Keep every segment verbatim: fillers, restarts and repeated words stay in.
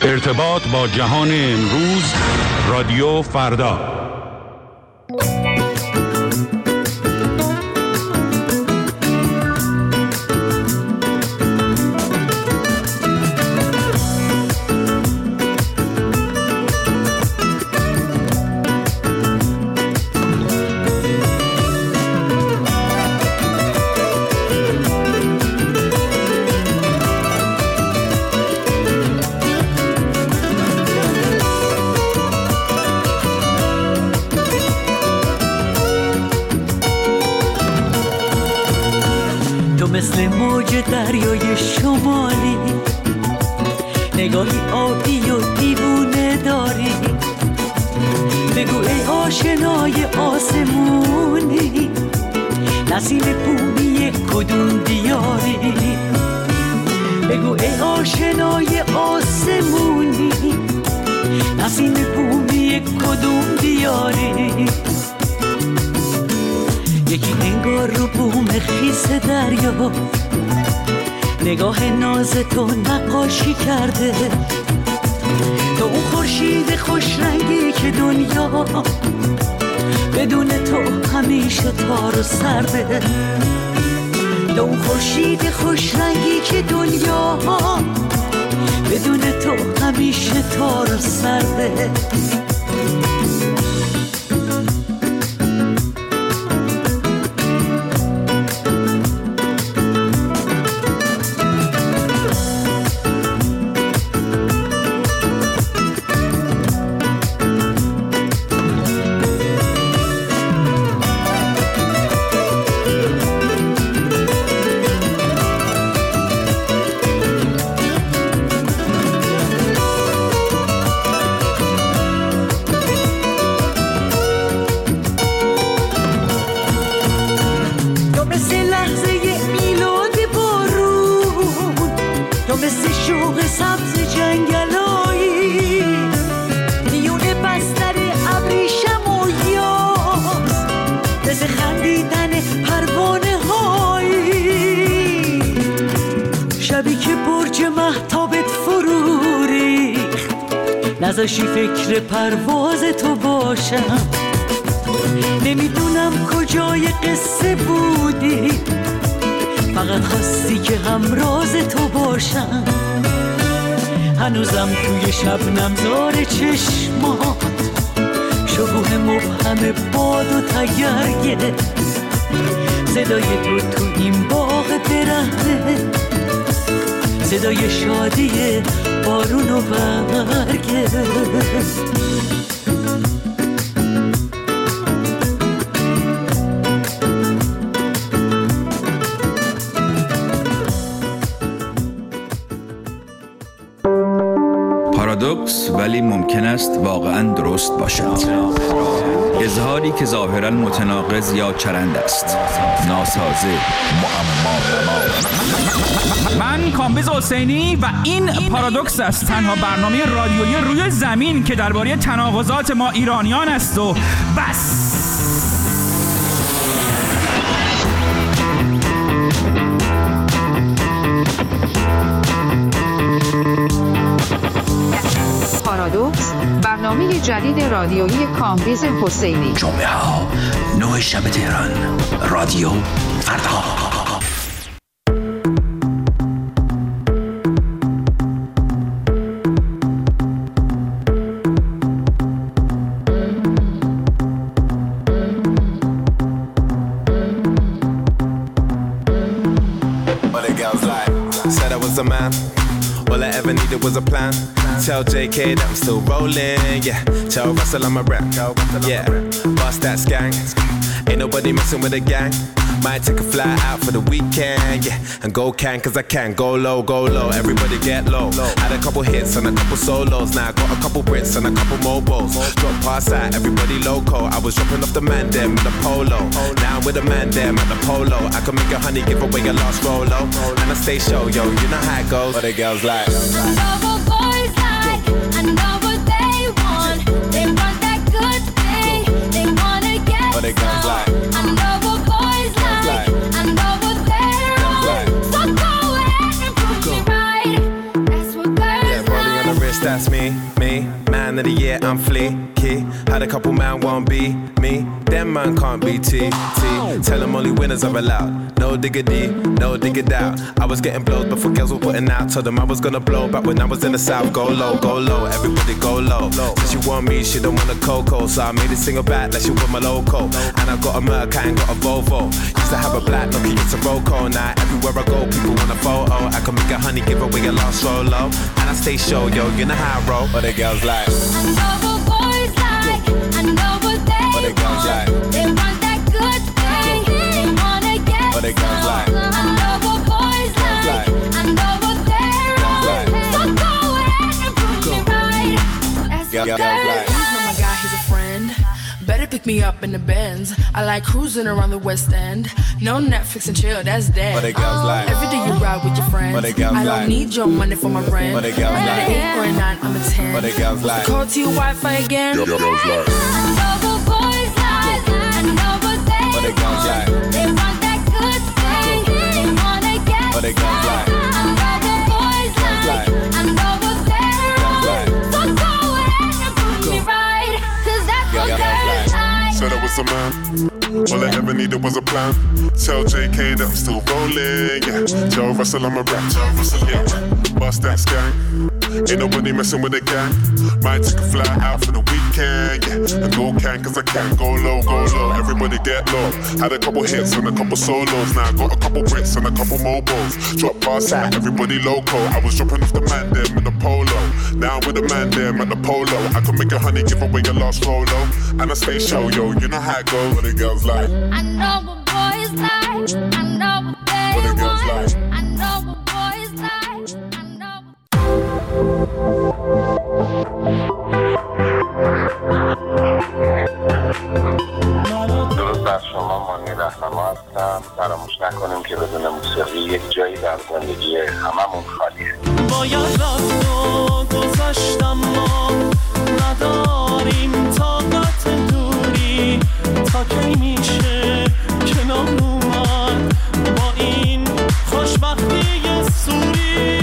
ارتباط با جهان امروز، رادیو فردا. مثل موج دریای شمالی، نگاهی آبی و دیوونه داری. بگو ای آشنای آسمونی، نسیم بومی کدوم دیاری. بگو ای آشنای آسمونی، نسیم بومی کدوم دیاری. یکی انگار رو بوم خیس دریا، نگاه ناز تو نقاشی کرده. تو اون خورشید خوش رنگی که دنیا بدون تو همیشه تار و سرده. تو اون خورشید خوش رنگی که دنیا بدون تو همیشه تار و سرده. نذاشی فکر پرواز تو باشم. نمیدونم کجای قصه بودی، فقط خواستی که همراز تو باشم. هنوزم توی شبنم زار چشمات شبوه مبهم باد و تگرگه. صدای تو تو این باغ برهنه، صدای شادی بارون و برگه. پارادوکس ولی ممکن است واقعاً درست باشد. اظهاری که ظاهراً متناقض یا چرند است، ناسازه، معما. من کامبیز حسینی و این پارادوکس است، تنها برنامه رادیویی روی زمین که درباره تناقضات ما ایرانیان است و بس. پارادوکس، برنامه جدید رادیویی کامبیز حسینی. جمعه ها نه شب تهران، رادیو فردا. All I ever needed was a plan. Tell J K that I'm still rolling, yeah. Tell Russell I'm a rap, yeah. Bust that skank. Ain't nobody messing with a gang. Might take a fly out for the weekend, yeah. And go can, cause I can. Go low, go low, everybody get low. Had a couple hits and a couple solos. Now I got a couple Brits and a couple mobiles. Drop past out, everybody loco. I was dropping off the man them in the polo. Now I'm with the man them at the polo. I can make a honey give away your last rolo. And I stay show, yo, you know how it goes. What the girls like. I know what boys like, I know what they want. They want that good thing, they wanna get What the girls like. I know what boys like, I know what they're on. So go ahead and prove me right. That's what girls like. Yeah, rolling on the wrist that's me, me. Man of the year, I'm fleeky. Had a couple man won't be me. Them man can't be T, T. Tell them only winners are allowed. No diggity, no diggity out. I was getting blows before girls were putting out. Told them I was gonna blow back when I was in the south. Go low, go low, everybody go low. Since she want me, she don't want a cocoa. So I made it single back like she want my loco. And I got a Merc, I ain't got a Volvo. Used to have a black Nokia, it's a Roco. Now everywhere I go, people want a photo. I can make a honey, give away a lost solo. And I stay show, yo, you know how I roll. But the girls like, I know what boys like, I know what they but the girls like, they want that good thing, they wanna get but the girls like, I know what boys like, I know what they're like, so go ahead and prove me right. That's girls the like. He's not my guy, he's a friend. Better pick me up in the Benz. I like cruising around the West End. No Netflix and chill, that's dead. But the girls like, Every day you ride with your friends. But the girls I don't like, need your money for my rent. But the girls I'm like, an eight or a nine, I'm a ten. but the girls like, Call to your Wi-Fi again. I know what boys like, I know what they but the girls like, they want that good thing, they wanna get but the girls like, I know what boys like, I know what they're like, so go ahead and prove me right, 'cause that's what girls girls like. Said I was a man, all I ever needed was a plan. Tell J K that I'm still rolling, yeah. Tell Russell I'm a rap, tell Russell, yeah. Bust that gang, ain't nobody messing with the gang. Might take a fly out for the weekend, yeah. And go can, cause I can go low, go low. Everybody get low. Had a couple hits and a couple solos. Now I got a couple Brits and a couple mobiles. Drop bars out, everybody loco. I was dropping off the man them in the polo. Now I'm with the man them at the polo. I can make a honey, give away your last rolo. And I stay show, yo, you know how it goes. What the girls like, I know what boys like, I know what they what the girls want, like. I know what boys like, I know what درود بر شما، مانی رهنما هستم. فراموش نکنیم که بدون موسیقی یک جایی در زندگی هممون خالیه. باید رفت و گذشتم ما نداریم طاقت دوری تا کی میشه کنار اومد با این خوشبختی سوری.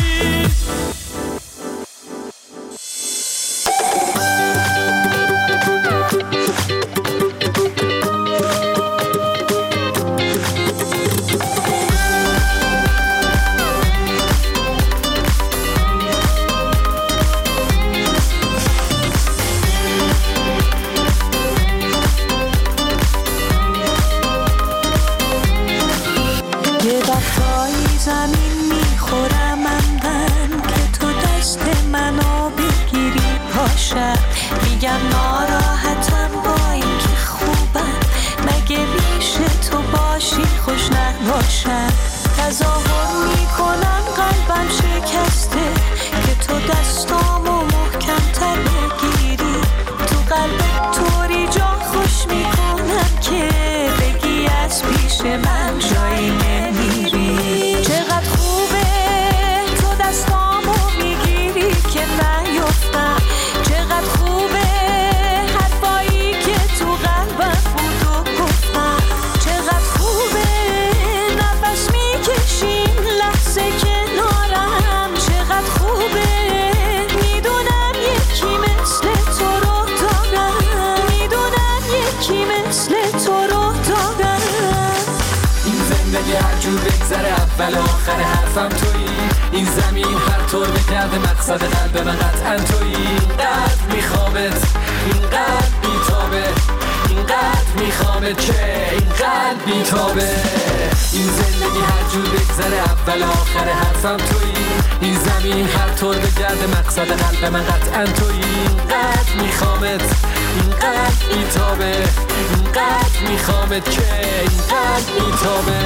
زمین میخورم من که تو دست منو بگیری پاشم. میگم ناراحتم با این که خوبم، مگه میشه تو باشی خوش نباشم. تظاهر میکنم قلبم شکسته که تو دستامو محکم تر بگیری. تو قلبت طوری جا خوش میکنم که بگی از پیش من جایی نمیری. چقدر خوبه تو دستامو میگیری که نیفتم. چقدر خوبه حرفایی که تو قلبم بود و گفتم. چقدر خوبه نفس میکشیم لحظه کنارم. چقدر خوبه میدونم یکی مثل تو رو دارم. میدونم یکی مثل تو رو دارم. این زندگی هر جور بگذره اول و آخر حرفم تویی. این زمین هر طور بگرده مقصد قلب من قطعا تویی. اینقدر میخوامت، اینقدر بیتابه، اینقدر میخوامت که اینقدر بیتابه. این زندگی هر جور بگذره اول و آخر حرفم تویی. این زمین هر طور بگرده مقصد قلب من قطعا تویی. اینقدر میخوامت، اینقدر بیتابه، اینقدر میخوامت که اینقدر بیتابه.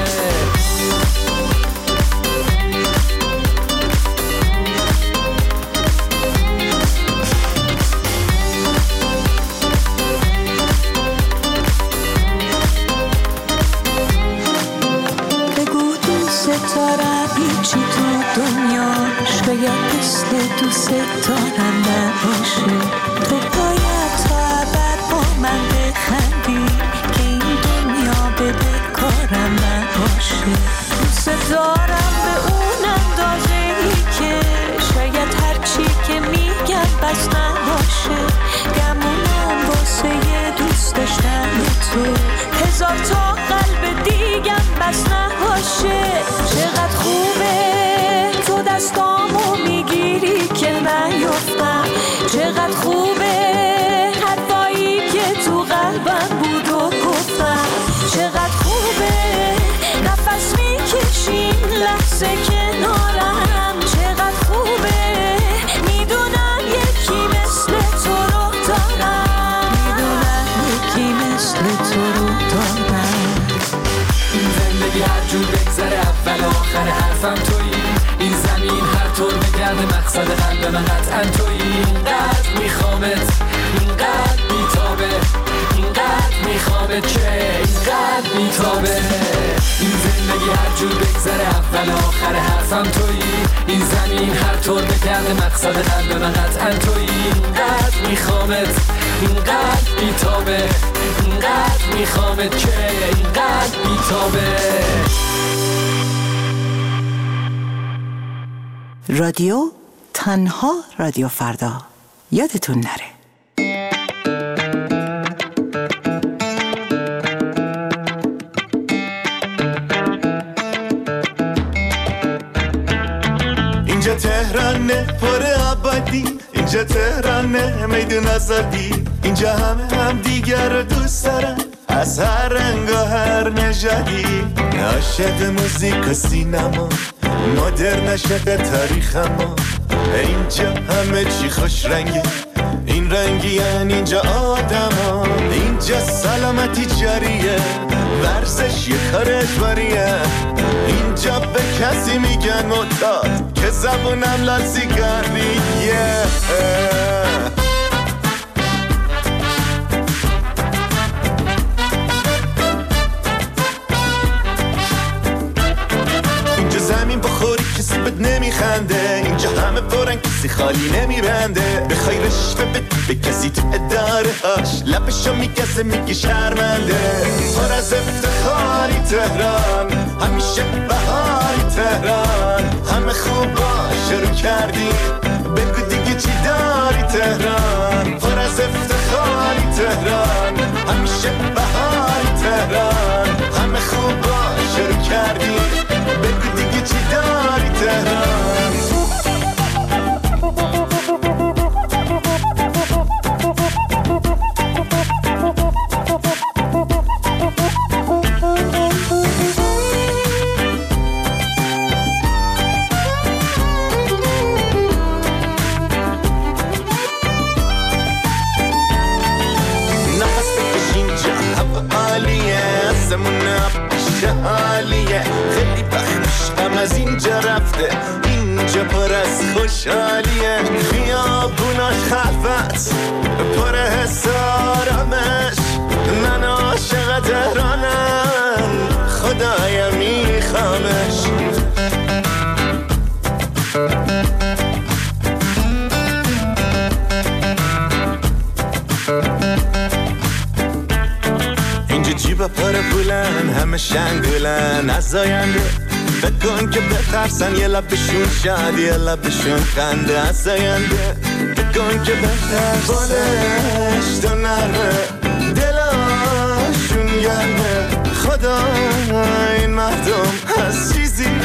ستاره هیچی تو دنیا شاید مثل دوست دارم نباشه. تو باید تا ابد با من بخندی که این دنیا به کارم نباشه. دوست دارم به اون اندازه ای که شاید هرچی که می چقدر خوبه حرفایی که تو قلبم بود و گفتم، چقدر خوبه نفس میکشیم لحظه کنارم، چقدر خوبه میدونم یکی مثل تو رو دارم، میدونم یکی مثل تو رو دارم. این زندگی هر جور بگذره اول و آخر حرفم تویی، این زمین هر طور بگرده مقصد قلب من قطعا تویی. اینقدر میخوامت، اینقدر بیتابه، اینقدر میخوامت که اینقدر بیتابه. این زندگی هر جور بگذره اول و آخر حرفم تویی، این زمین هر طور بگرده مقصد قلب من قطعا تویی. اینقدر میخوامت، اینقدر بیتابه، اینقدر میخوامت که اینقدر بیتابه. رادیو تنها رادیو فردا، یادتون نره. اینجا تهرانه پر آبادی، اینجا تهرانه میدون آزادی، اینجا همه هم دیگر رو دوست دارن از هر رنگ و هر نژادی. عاشق موزیک و سینما، مدرن عاشق تاریخ، ما اینجا همه چی خوش رنگه، این رنگی یعنی اینجا آدم ها، اینجا سلامتی جاریه، ورزش یه کار اجباریه، اینجا به کسی میگن معتاد که زبونم لال سیگاریه. زمین بخوری کسی بد نمیخنده، اینجا همه پرن کسی خالی نمیبنده، بخوای رشوه بدی به کسی تو اداره هاش لبشو میگزه میگه شرمنده. پر از افتخاری تهران، همیشه بهاری تهران، همه خوبا شروع کردی بگو دیگه چی داری تهران. پر از افتخاری تهران، همیشه بهاری تهران، همه خوبا شروع کردی بگو دیگه چی داری تهران. نفس بکش اینجا هوا عالیه، آسمون آبش عالیه، خیلی بخش هم از اینجا رفته، اینجا پر از خوشحالیه، خیابوناش خلوت پر حس آرامش، من عاشق تهرانم خدایا میخوامش. اینجا جیبا پر پولن، همه شنگولن از آینده، بکن که بترسن یه لبشون شاد یه لبشون خنده از آینده، بکن که بترسن بالش تو نرمه دلاشون گرمه، خدا این مردم از چیزی